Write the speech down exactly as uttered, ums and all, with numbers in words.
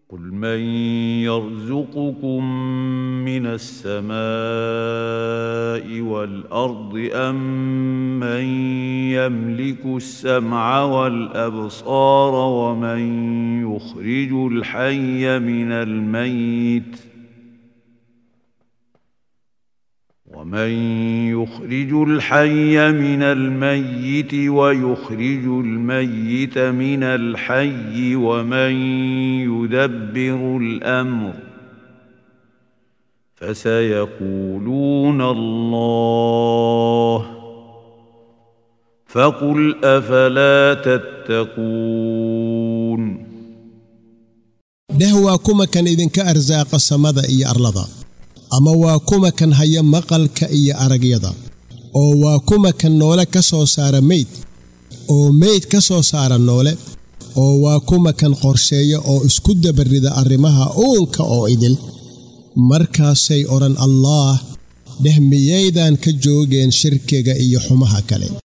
قل من يرزقكم من السماء والأرض أم من يملك السمع والأبصار ومن يخرج الحي من الميت ومن يخرج الحي من الميت ويخرج الميت من الحي ومن يدبر الأمر فسيقولون الله فقل أفلا تتقون ده waa kuma kan idinka arsaaqa samada iyo arlada ama waa kuma kan haya maqalka iyo aragyada oo waa kuma kan noole ka soo saara meyd oo meyd ka soo saara noole oo waa kuma kan qorsheeya oo isku dabarida arrimaha uunka oo idil markaasay oran Allah dhehmiyaydan ka joogeen shirkiga iyo xumaha kale